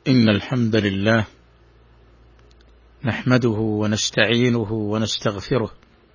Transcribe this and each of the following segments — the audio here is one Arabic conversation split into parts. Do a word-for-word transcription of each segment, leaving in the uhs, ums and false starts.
إن الحمد لله نحمده ونستعينه ونستغفره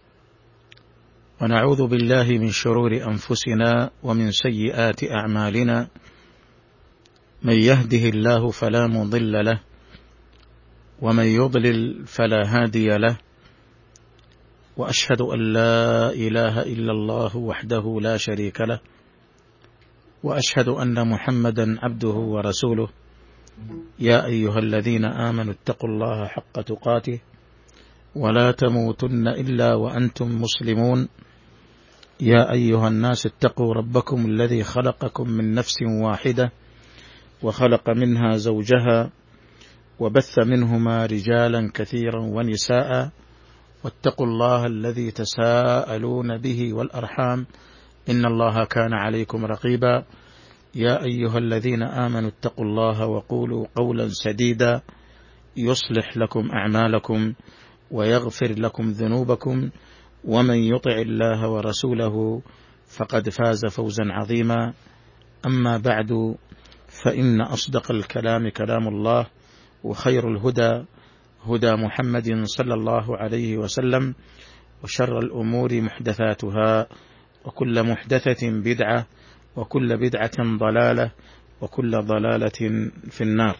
ونعوذ بالله من شرور أنفسنا ومن سيئات أعمالنا. من يهده الله فلا مضل له ومن يضلل فلا هادي له، وأشهد أن لا إله إلا الله وحده لا شريك له، وأشهد أن محمدا عبده ورسوله. يا أيها الذين آمنوا اتقوا الله حق تقاته ولا تموتن إلا وأنتم مسلمون. يا أيها الناس اتقوا ربكم الذي خلقكم من نفس واحدة وخلق منها زوجها وبث منهما رجالا كثيرا ونساء، واتقوا الله الذي تساءلون به والأرحام إن الله كان عليكم رقيبا. يا أيها الذين آمنوا اتقوا الله وقولوا قولا سديدا يصلح لكم أعمالكم ويغفر لكم ذنوبكم، ومن يطع الله ورسوله فقد فاز فوزا عظيما. أما بعد، فإن أصدق الكلام كلام الله، وخير الهدى هدى محمد صلى الله عليه وسلم، وشر الأمور محدثاتها، وكل محدثة بدعة، وكل بدعة ضلالة، وكل ضلالة في النار.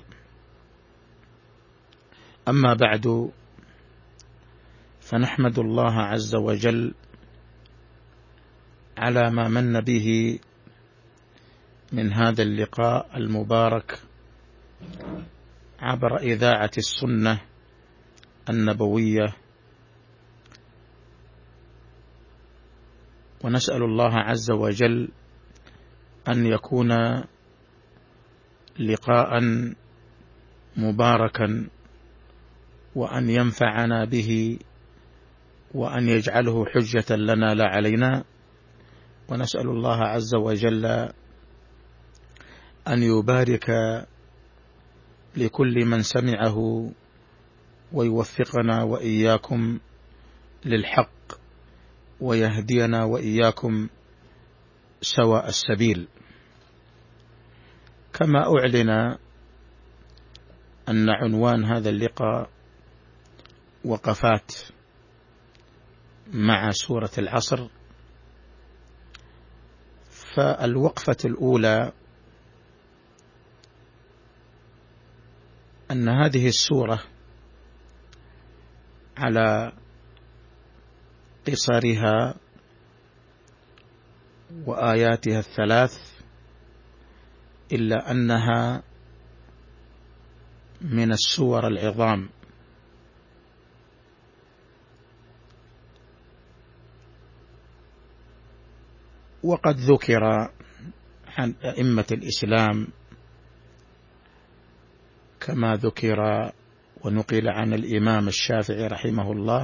أما بعد، فنحمد الله عز وجل على ما من به من هذا اللقاء المبارك عبر إذاعة السنة النبوية، ونسأل الله عز وجل أن يكون لقاء مباركا، وأن ينفعنا به، وأن يجعله حجة لنا لا علينا. ونسأل الله عز وجل أن يبارك لكل من سمعه ويوفقنا وإياكم للحق، ويهدينا وإياكم سواء السبيل. كما أعلن أن عنوان هذا اللقاء وقفات مع سورة العصر، فالوقفة الأولى أن هذه السورة على قصرها وآياتها الثلاث، إلا أنها من السور العظام، وقد ذكر عن أئمة الإسلام كما ذكر ونقل عن الإمام الشافعي رحمه الله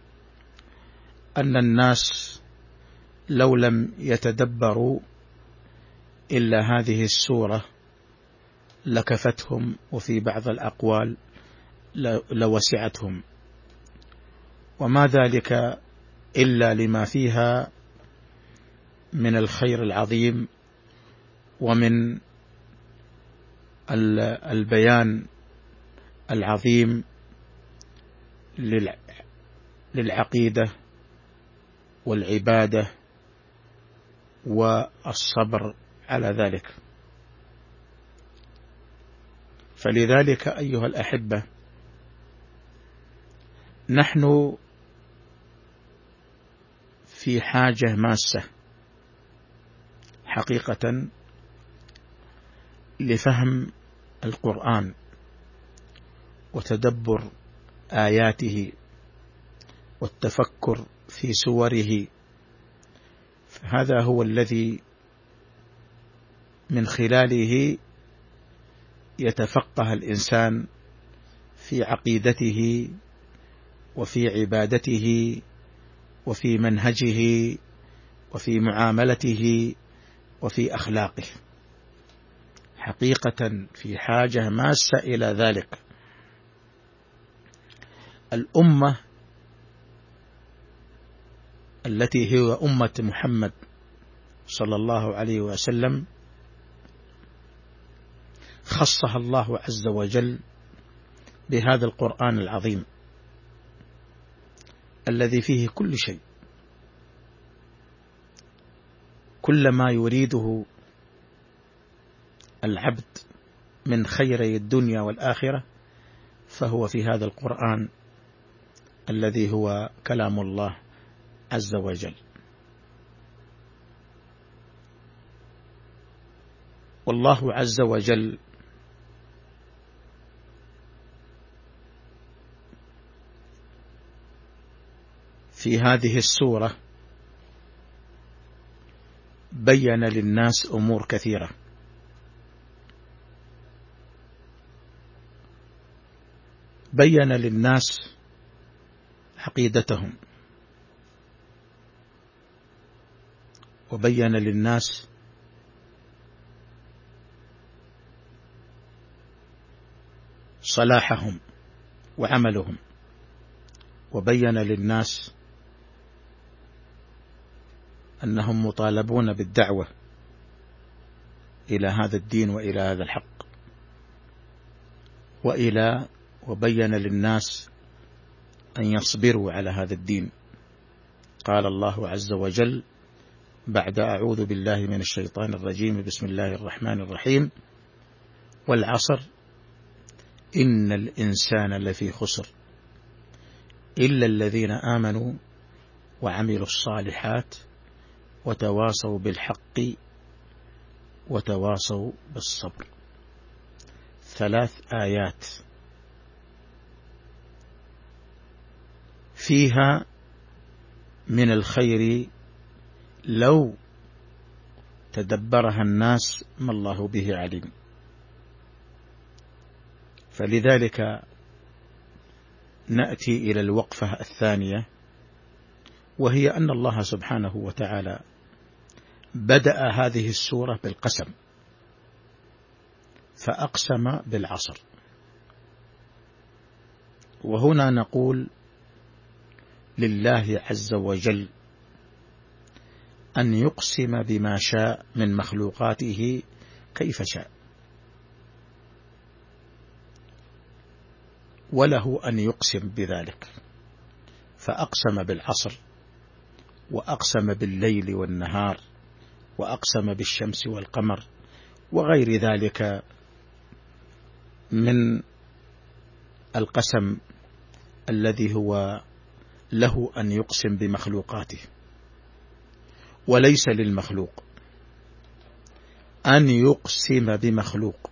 أن الناس لو لم يتدبروا إلا هذه السورة لكفتهم، وفي بعض الأقوال لوسعتهم، وما ذلك إلا لما فيها من الخير العظيم، ومن البيان العظيم للعقيدة والعبادة والصبر على ذلك. فلذلك أيها الأحبة، نحن في حاجة ماسة حقيقة لفهم القرآن وتدبر آياته والتفكر في سوره، فهذا هو الذي من خلاله يتفقه الإنسان في عقيدته وفي عبادته وفي منهجه وفي معاملته وفي أخلاقه. حقيقة في حاجة ماسة إلى ذلك. الأمة التي هي أمة محمد صلى الله عليه وسلم خصها الله عز وجل بهذا القرآن العظيم الذي فيه كل شيء، كل ما يريده العبد من خيري الدنيا والآخرة فهو في هذا القرآن الذي هو كلام الله عز وجل. والله عز وجل في هذه السورة بين للناس أمور كثيرة، بين للناس عقيدتهم، وبين للناس صلاحهم وعملهم، وبين للناس أنهم مطالبون بالدعوة إلى هذا الدين وإلى هذا الحق، وإلى وبين للناس أن يصبروا على هذا الدين. قال الله عز وجل بعد أعوذ بالله من الشيطان الرجيم بسم الله الرحمن الرحيم: والعصر إن الإنسان لفي خسر إلا الذين آمنوا وعملوا الصالحات وتواصوا بالحق وتواصوا بالصبر. ثلاث آيات فيها من الخير لو تدبرها الناس ما الله به عليم. فلذلك نأتي إلى الوقفة الثانية، وهي أن الله سبحانه وتعالى بدأ هذه السورة بالقسم، فأقسم بالعصر. وهنا نقول لله عز وجل أن يقسم بما شاء من مخلوقاته كيف شاء، وله أن يقسم بذلك، فأقسم بالعصر، وأقسم بالليل والنهار، وأقسم بالشمس والقمر وغير ذلك من القسم الذي هو له أن يقسم بمخلوقاته. وليس للمخلوق أن يقسم بمخلوق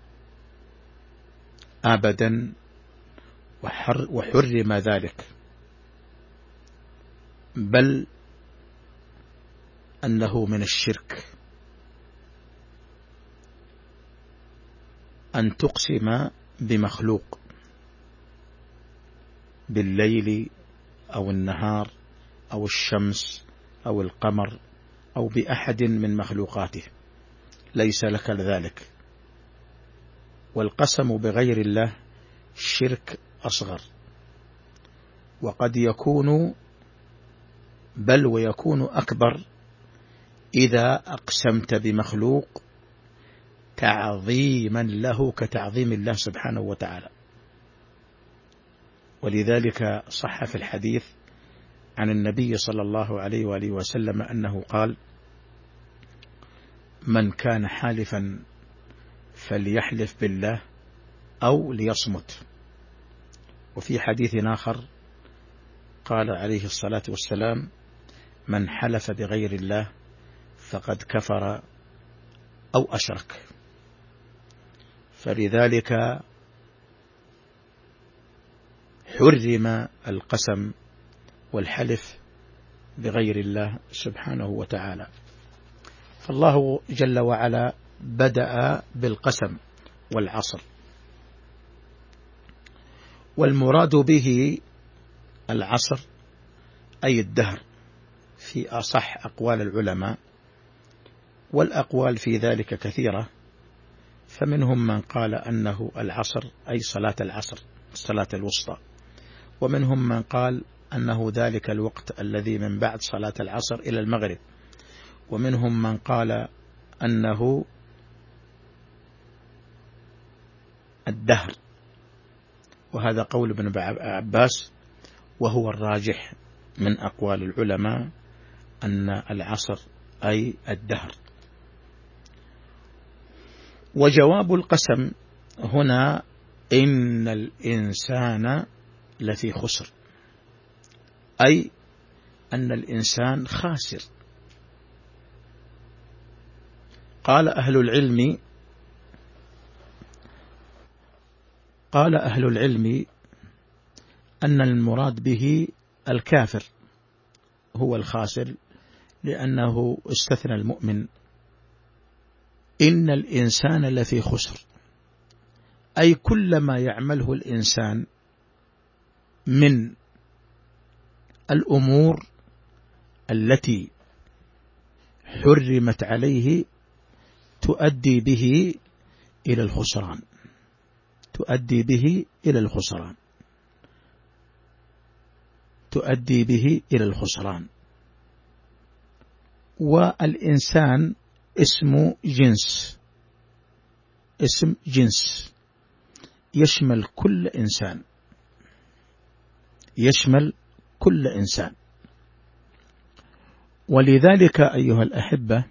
أبدا، وحرم ذلك، بل أنه من الشرك أن تقسم بمخلوق بالليل أو النهار أو الشمس أو القمر أو بأحد من مخلوقاته، ليس لك ذلك. والقسم بغير الله شرك أصغر، وقد يكون بل ويكون أكبر إذا أقسمت بمخلوق تعظيما له كتعظيم الله سبحانه وتعالى. ولذلك صح في الحديث عن النبي صلى الله عليه وآله وسلم أنه قال: من كان حالفا فليحلف بالله أو ليصمت. وفي حديث آخر قال عليه الصلاة والسلام: من حلف بغير الله فقد كفر أو أشرك. فلذلك حرم القسم والحلف بغير الله سبحانه وتعالى. فالله جل وعلا بدأ بالقسم والعصر، والمراد به العصر أي الدهر في أصح أقوال العلماء، والأقوال في ذلك كثيرة، فمنهم من قال أنه العصر أي صلاة العصر الصلاة الوسطى، ومنهم من قال أنه ذلك الوقت الذي من بعد صلاة العصر إلى المغرب، ومنهم من قال أنه الدهر، وهذا قول ابن عباس، وهو الراجح من أقوال العلماء أن العصر أي الدهر. وجواب القسم هنا إن الإنسان لفي خسر، أي أن الإنسان خاسر. قال أهل العلم قال أهل العلم أن المراد به الكافر هو الخاسر، لأنه استثنى المؤمن. إن الإنسان لفي خسر، أي كل ما يعمله الإنسان من الأمور التي حرمت عليه تؤدي به إلى الخسران، تؤدي به إلى الخسران تؤدي به إلى الخسران. والإنسان اسم جنس، اسم جنس يشمل كل إنسان، يشمل كل إنسان. ولذلك أيها الأحبة،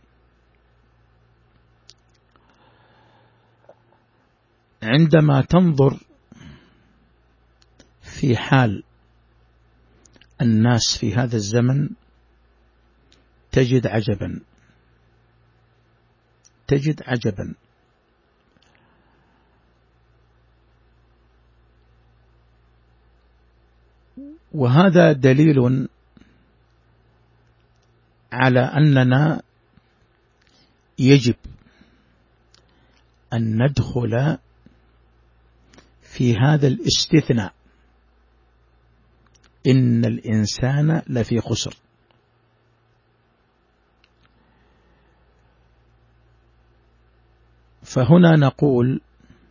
عندما تنظر في حال الناس في هذا الزمن تجد عجبا، تجد عجبا. وهذا دليل على أننا يجب أن ندخل في هذا الاستثناء، إن الإنسان لفي خسر. فهنا نقول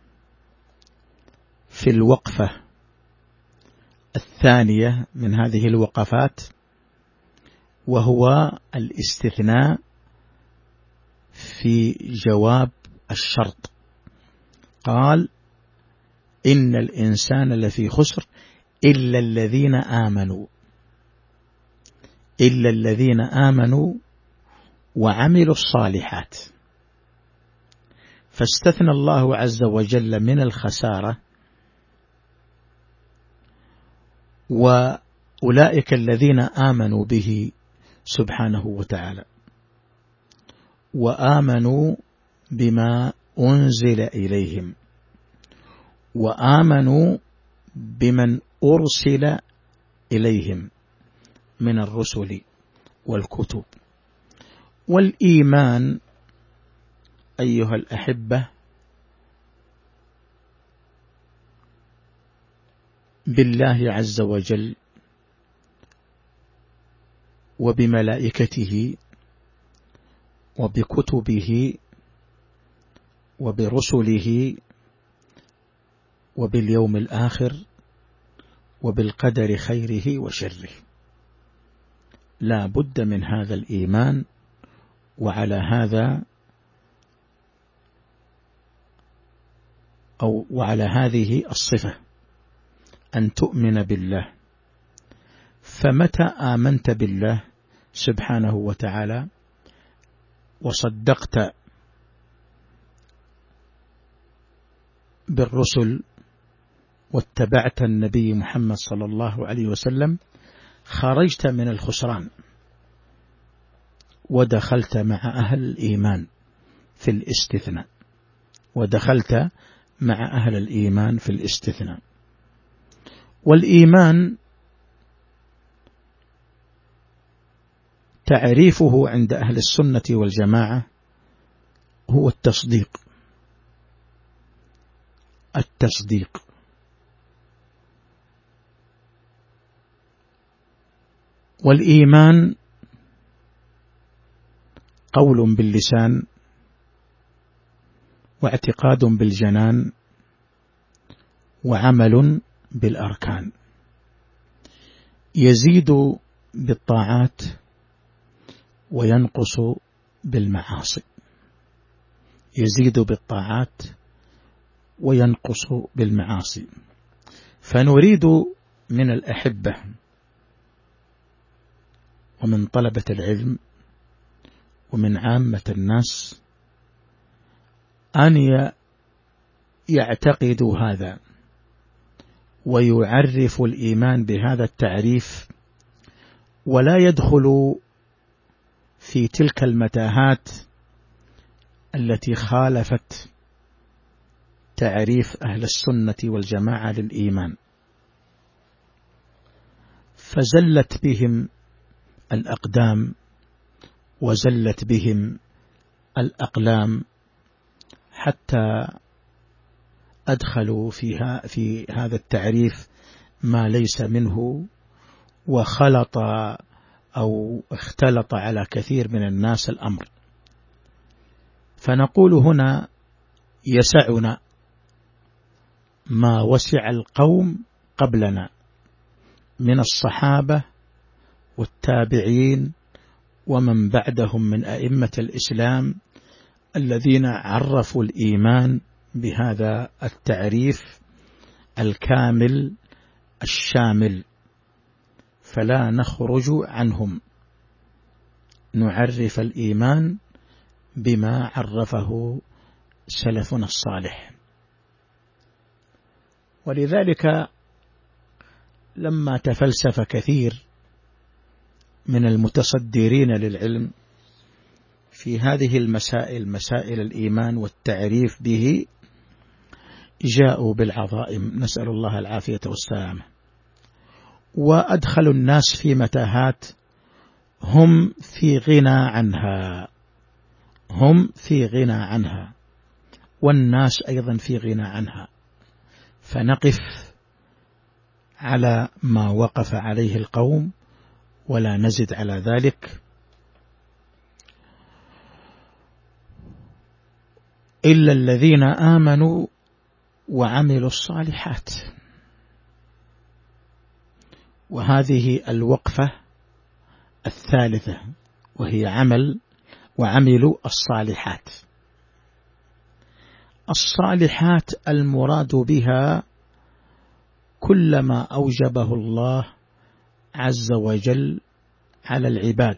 في الوقفة الثانية من هذه الوقفات، وهو الاستثناء في جواب الشرط. قال إن الإنسان لفي خسر إلا الذين آمنوا، إلا الذين آمنوا وعملوا الصالحات. فاستثنى الله عز وجل من الخسارة، وأولئك الذين آمنوا به سبحانه وتعالى، وآمنوا بما أنزل إليهم، وآمنوا بمن أرسل إليهم من الرسل والكتب. والإيمان أيها الأحبة بالله عز وجل وبملائكته وبكتبه وبرسله وباليوم الآخر وبالقدر خيره وشره. لا بد من هذا الإيمان. وعلى هذا أو وعلى هذه الصفة أن تؤمن بالله. فمتى آمنت بالله سبحانه وتعالى وصدقت بالرسل واتبعت النبي محمد صلى الله عليه وسلم، خرجت من الخسران ودخلت مع أهل الإيمان في الاستثناء، ودخلت مع أهل الإيمان في الاستثناء. والإيمان تعريفه عند أهل السنة والجماعة هو التصديق، التصديق. والإيمان قول باللسان واعتقاد بالجنان وعمل بالأركان، يزيد بالطاعات وينقص بالمعاصي، يزيد بالطاعات وينقص بالمعاصي. فنريد من الأحبة ومن طلبة العلم ومن عامة الناس أن يعتقدوا هذا ويعرفوا الإيمان بهذا التعريف، ولا يدخلوا في تلك المتاهات التي خالفت تعريف أهل السنة والجماعة للإيمان، فزلت بهم الأقدام وزلت بهم الأقلام حتى أدخلوا فيها في هذا التعريف ما ليس منه، وخلط أو اختلط على كثير من الناس الأمر. فنقول هنا يسعنا ما وسع القوم قبلنا من الصحابة والتابعين ومن بعدهم من أئمة الإسلام الذين عرفوا الإيمان بهذا التعريف الكامل الشامل، فلا نخرج عنهم، نعرف الإيمان بما عرفه سلفنا الصالح. ولذلك لما تفلسف كثير من المتصدرين للعلم في هذه المسائل، مسائل الإيمان والتعريف به، جاءوا بالعظائم، نسأل الله العافية والسلامة، وأدخلوا الناس في متاهات هم في غنى عنها، هم في غنى عنها والناس أيضا في غنى عنها. فنقف على ما وقف عليه القوم ولا نزد على ذلك، إلا الذين آمنوا وعملوا الصالحات. وهذه الوقفة الثالثة، وهي عمل وعملوا الصالحات. الصالحات المراد بها كل ما أوجبه الله عز وجل على العباد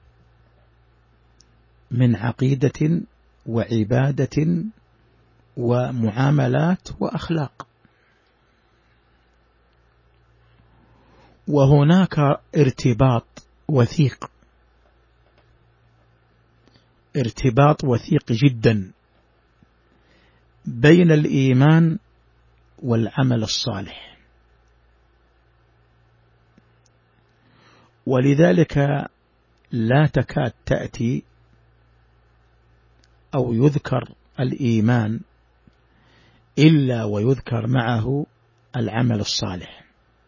من عقيدة وعبادة ومعاملات وأخلاق. وهناك ارتباط وثيق، ارتباط وثيق جدا بين الإيمان والعمل الصالح. ولذلك لا تكاد تأتي أو يذكر الإيمان إلا ويذكر معه العمل الصالح.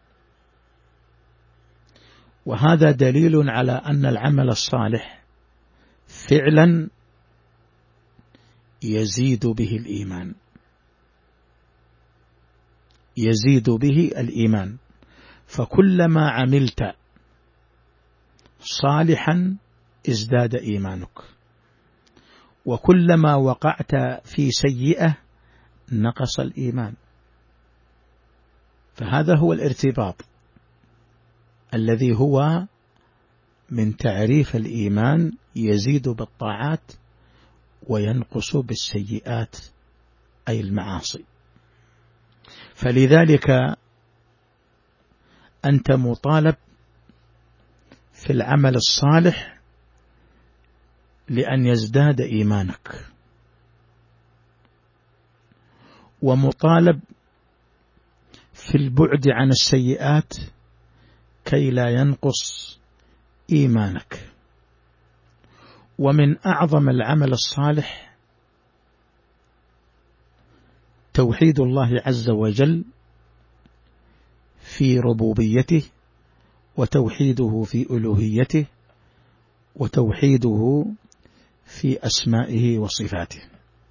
وهذا دليل على أن العمل الصالح فعلا يزيد به الإيمان، يزيد به الإيمان. فكلما عملت صالحا ازداد إيمانك، وكلما وقعت في سيئة نقص الإيمان. فهذا هو الارتباط الذي هو من تعريف الإيمان، يزيد بالطاعات وينقص بالسيئات أي المعاصي. فلذلك أنت مطالب في العمل الصالح لأن يزداد إيمانك، ومطالب في البعد عن السيئات كي لا ينقص إيمانك. ومن أعظم العمل الصالح توحيد الله عز وجل في ربوبيته، وتوحيده في ألوهيته، وتوحيده في أسمائه وصفاته.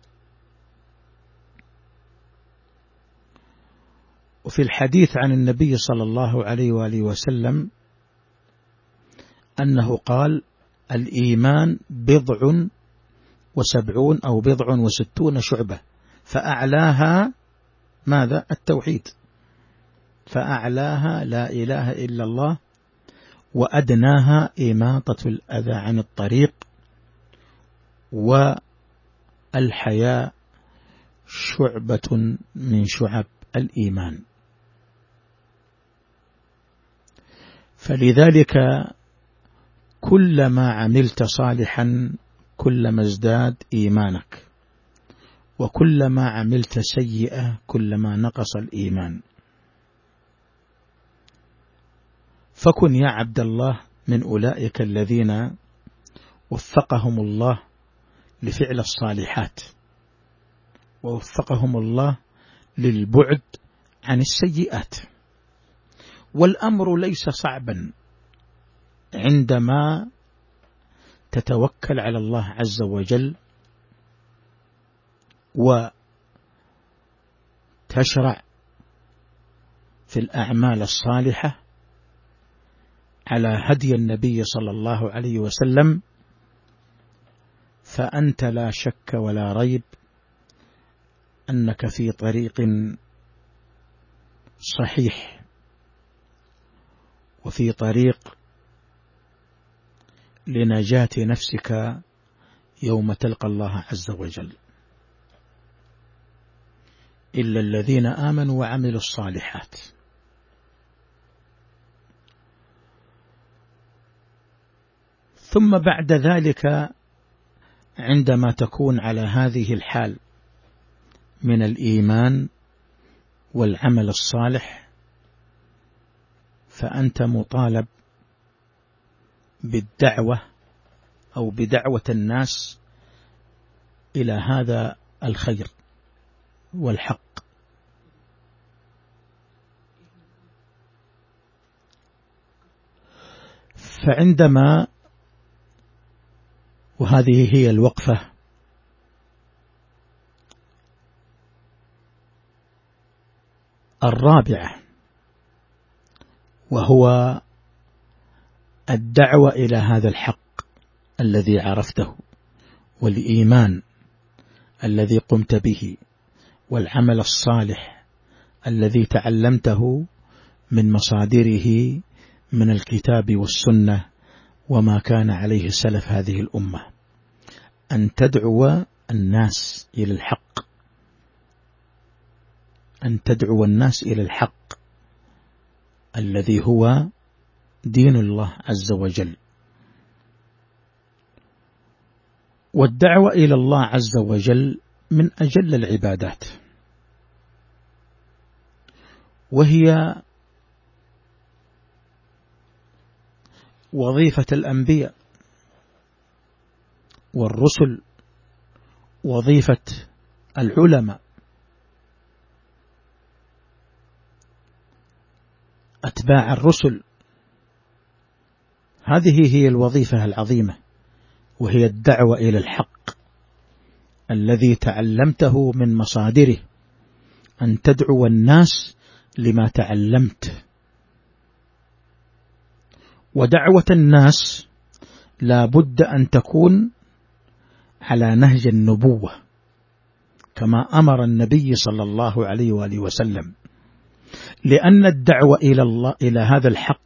وفي الحديث عن النبي صلى الله عليه وآله وسلم أنه قال: الإيمان بضع وسبعون أو بضع وستون شعبة، فأعلاها ماذا؟ التوحيد. فأعلاها لا إله إلا الله، وأدناها إماطة الأذى عن الطريق، والحياء شعبة من شعب الإيمان. فلذلك كلما عملت صالحا كلما ازداد إيمانك، وكلما عملت سيئة كلما نقص الإيمان. فكن يا عبد الله من أولئك الذين وفقهم الله لفعل الصالحات، ووفقهم الله للبعد عن السيئات. والأمر ليس صعبا عندما تتوكل على الله عز وجل وتشرع في الأعمال الصالحة على هدي النبي صلى الله عليه وسلم، فأنت لا شك ولا ريب أنك في طريق صحيح، وفي طريق لنجاة نفسك يوم تلقى الله عز وجل. إلا الذين آمنوا وعملوا الصالحات. ثم بعد ذلك عندما تكون على هذه الحال من الإيمان والعمل الصالح، فأنت مطالب بالدعوة أو بدعوة الناس إلى هذا الخير والحق. فعندما، وهذه هي الوقفة الرابعة، وهو الدعوة إلى هذا الحق الذي عرفته، والإيمان الذي قمت به، والعمل الصالح الذي تعلمته من مصادره من الكتاب والسنة وما كان عليه سلف هذه الأمة، أن تدعو الناس إلى الحق، أن تدعو الناس إلى الحق الذي هو دين الله عز وجل. والدعوة إلى الله عز وجل من أجل العبادات، وهي وظيفة الأنبياء والرسل، وظيفة العلماء، أتباع الرسل. هذه هي الوظيفة العظيمة، وهي الدعوة إلى الحق الذي تعلمته من مصادره، أن تدعو الناس لما تعلمت. ودعوة الناس لا بد أن تكون على نهج النبوة كما أمر النبي صلى الله عليه وآله وسلم، لأن الدعوة إلى الله إلى هذا الحق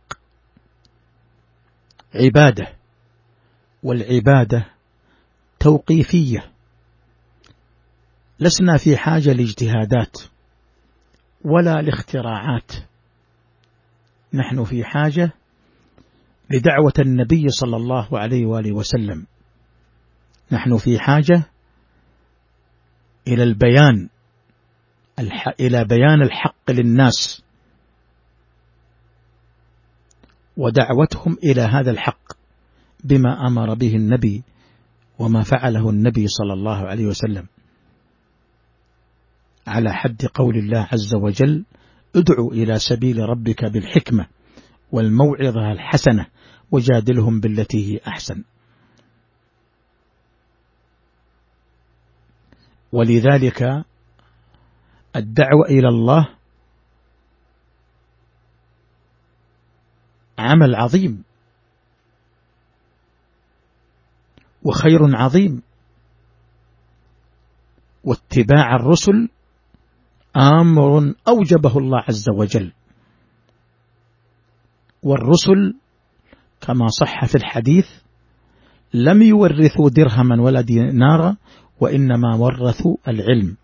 عبادة، والعبادة توقيفية، لسنا في حاجة لاجتهادات ولا لاختراعات، نحن في حاجة لدعوة النبي صلى الله عليه وآله وسلم، نحن في حاجة إلى البيان إلى بيان الحق للناس ودعوتهم إلى هذا الحق بما أمر به النبي وما فعله النبي صلى الله عليه وسلم، على حد قول الله عز وجل: ادعو إلى سبيل ربك بالحكمة والموعظة الحسنة وجادلهم بالتي هي أحسن. ولذلك الدعوة إلى الله عمل عظيم وخير عظيم، واتباع الرسل أمر أوجبه الله عز وجل، والرسل كما صح في الحديث لم يورثوا درهما ولا دينارا، وإنما ورثوا العلم،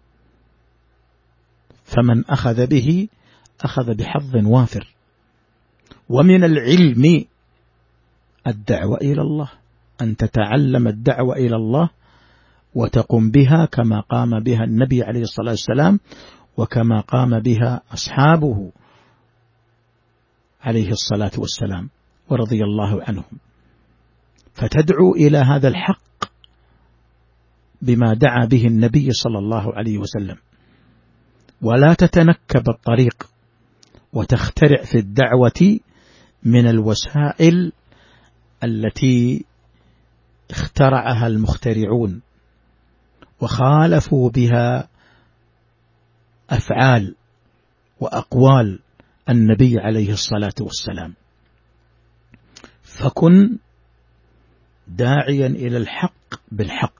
فمن أخذ به أخذ بحظ وافر. ومن العلم الدعوة إلى الله، أن تتعلم الدعوة إلى الله وتقوم بها كما قام بها النبي عليه الصلاة والسلام، وكما قام بها أصحابه عليه الصلاة والسلام ورضي الله عنهم. فتدعو إلى هذا الحق بما دعا به النبي صلى الله عليه وسلم، ولا تتنكب الطريق وتخترع في الدعوة من الوسائل التي اخترعها المخترعون وخالفوا بها أفعال وأقوال النبي عليه الصلاة والسلام. فكن داعيا إلى الحق بالحق،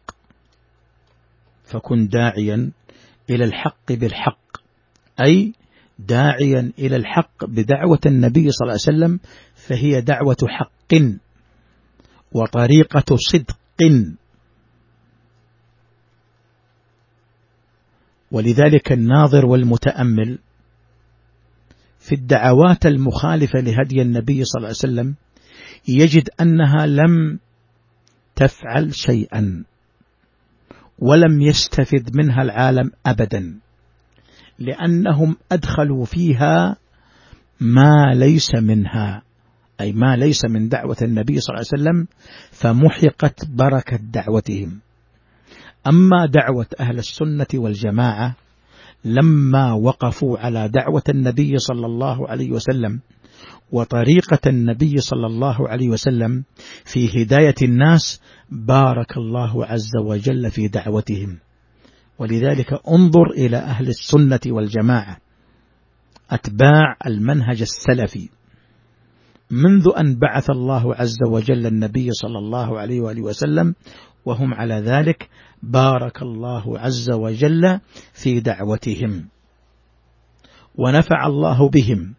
فكن داعيا إلى الحق بالحق، أي داعيا إلى الحق بدعوة النبي صلى الله عليه وسلم، فهي دعوة حق وطريقة صدق. ولذلك الناظر والمتأمل في الدعوات المخالفة لهدي النبي صلى الله عليه وسلم يجد أنها لم تفعل شيئا ولم يستفد منها العالم أبدا، لأنهم أدخلوا فيها ما ليس منها، أي ما ليس من دعوة النبي صلى الله عليه وسلم، فمحقت بركة دعوتهم. أما دعوة أهل السنة والجماعة لما وقفوا على دعوة النبي صلى الله عليه وسلم وطريقة النبي صلى الله عليه وسلم في هداية الناس، بارك الله عز وجل في دعوتهم. ولذلك انظر إلى أهل السنة والجماعة أتباع المنهج السلفي منذ أن بعث الله عز وجل النبي صلى الله عليه وآله وسلم وهم على ذلك، بارك الله عز وجل في دعوتهم ونفع الله بهم.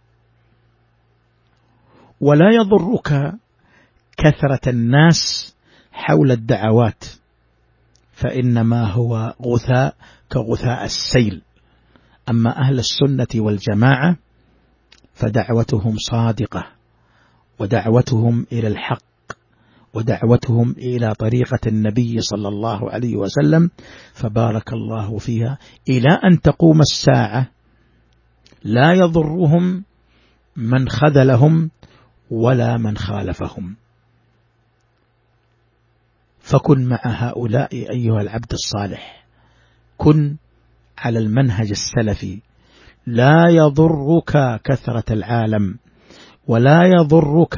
ولا يضرك كثرة الناس حول الدعوات، فإنما هو غثاء كغثاء السيل. أما أهل السنة والجماعة فدعوتهم صادقة، ودعوتهم إلى الحق، ودعوتهم إلى طريقة النبي صلى الله عليه وسلم، فبارك الله فيها إلى أن تقوم الساعة. لا يضرهم من خذلهم ولا من خالفهم. فكن مع هؤلاء أيها العبد الصالح، كن على المنهج السلفي. لا يضرك كثرة العالم ولا يضرك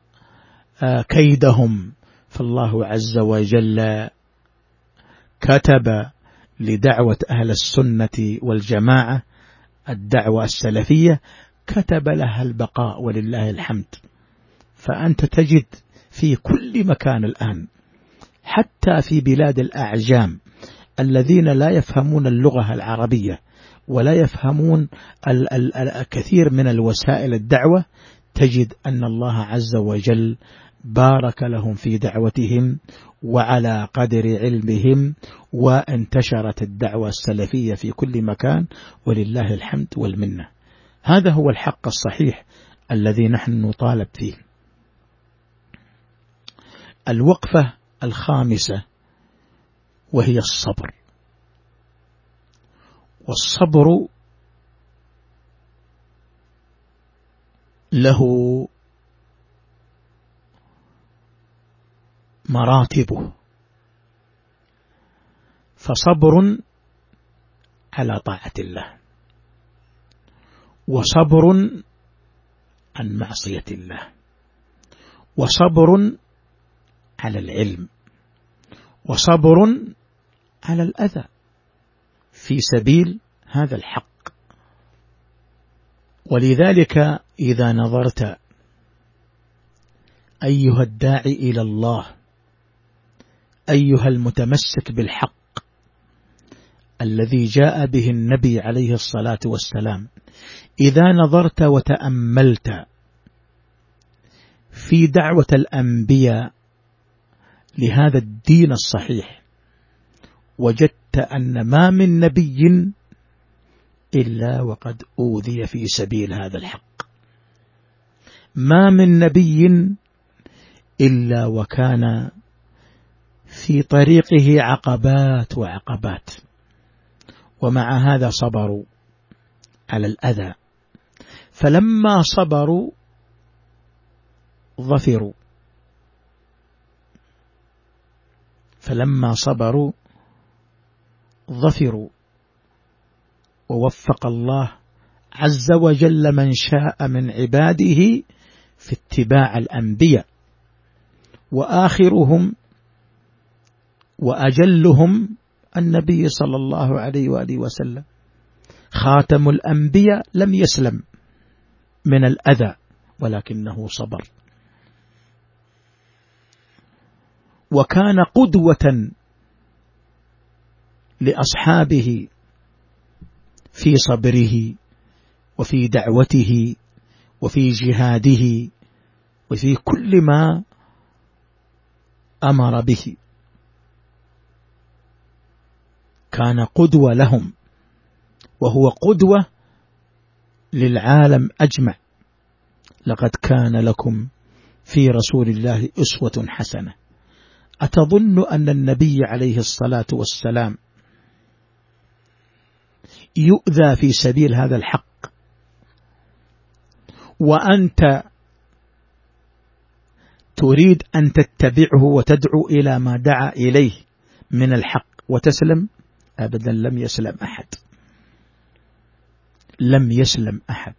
كيدهم، فالله عز وجل كتب لدعوة أهل السنة والجماعة الدعوة السلفية، كتب لها البقاء ولله الحمد. فأنت تجد في كل مكان الآن، حتى في بلاد الأعجام الذين لا يفهمون اللغة العربية ولا يفهمون الكثير من الوسائل الدعوة، تجد أن الله عز وجل بارك لهم في دعوتهم وعلى قدر علمهم، وانتشرت الدعوة السلفية في كل مكان ولله الحمد والمنة. هذا هو الحق الصحيح الذي نحن نطالب فيه. الوقفة الخامسة وهي الصبر. والصبر له مراتبه، فصبر على طاعة الله، وصبر عن معصية الله، وصبر على العلم، وصبر على الأذى في سبيل هذا الحق. ولذلك إذا نظرت أيها الداعي إلى الله، أيها المتمسك بالحق، الذي جاء به النبي عليه الصلاة والسلام إذا نظرت وتأملت في دعوة الأنبياء لهذا الدين الصحيح وجدت أن ما من نبي إلا وقد أوذي في سبيل هذا الحق، ما من نبي إلا وكان في طريقه عقبات وعقبات، ومع هذا صبروا على الأذى، فلما صبروا ظفروا، فلما صبروا ظفروا ووفق الله عز وجل من شاء من عباده في اتباع الأنبياء، وآخرهم وأجلهم النبي صلى الله عليه وآله وسلم خاتم الأنبياء لم يسلم من الأذى ولكنه صبر، وكان قدوة لأصحابه في صبره وفي دعوته وفي جهاده وفي كل ما أمر به، كان قدوة لهم وهو قدوة للعالم أجمع. لقد كان لكم في رسول الله أسوة حسنة. أتظن أن النبي عليه الصلاة والسلام يؤذى في سبيل هذا الحق وأنت تريد أن تتبعه وتدعو إلى ما دعا إليه من الحق وتسلم؟ أبدا، لم يسلم أحد، لم يسلم أحد.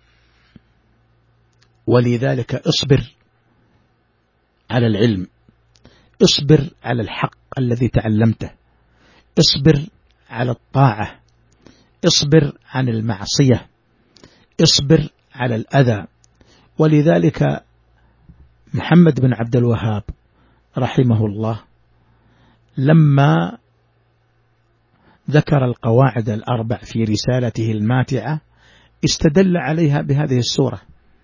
ولذلك اصبر على العلم، اصبر على الحق الذي تعلمته، اصبر على الطاعة، اصبر عن المعصية، اصبر على الأذى. ولذلك محمد بن عبد الوهاب رحمه الله لما ذكر القواعد الأربع في رسالته الماتعة استدل عليها بهذه السورة: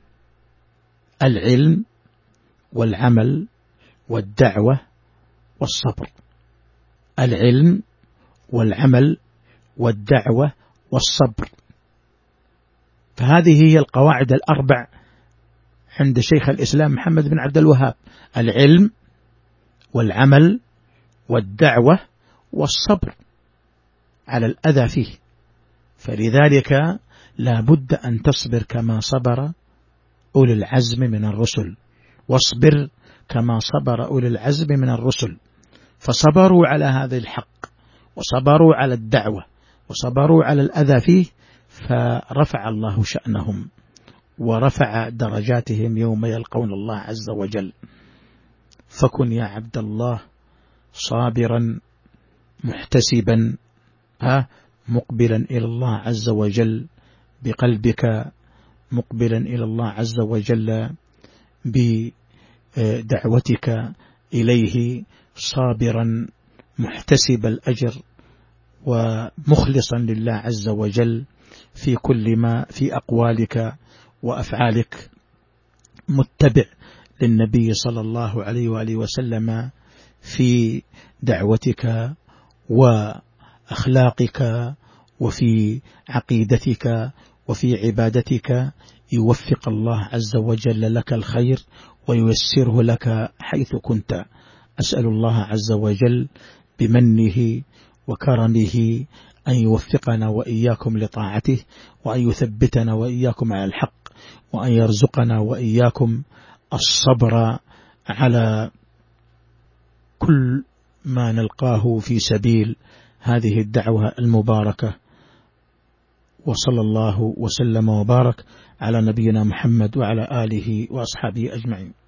العلم والعمل والدعوة والصبر. العلم والعمل والدعوة والصبر، فهذه هي القواعد الأربع عند شيخ الإسلام محمد بن عبد الوهاب: العلم والعمل والدعوة والصبر على الأذى فيه. فلذلك لا بد أن تصبر كما صبر أولي العزم من الرسل، واصبر كما صبر أولي العزم من الرسل، فصبروا على هذا الحق وصبروا على الدعوة وصبروا على الأذى فيه، فرفع الله شأنهم ورفع درجاتهم يوم يلقون الله عز وجل. فكن يا عبد الله صابرا محتسبا مقبلا إلى الله عز وجل بقلبك، مقبلا إلى الله عز وجل بدعوتك إليه، صابرا محتسب الأجر ومخلصا لله عز وجل في كل ما في أقوالك وأفعالك، متبع للنبي صلى الله عليه وآله وسلم في دعوتك وأخلاقك وفي عقيدتك وفي عبادتك. يوفق الله عز وجل لك الخير وييسره لك حيث كنت. أسأل الله عز وجل بمنه وكرمه أن يوفقنا وإياكم لطاعته، وأن يثبتنا وإياكم على الحق، وأن يرزقنا وإياكم الصبر على كل ما نلقاه في سبيل هذه الدعوة المباركة. وصلى الله وسلم وبارك على نبينا محمد وعلى آله وأصحابه أجمعين.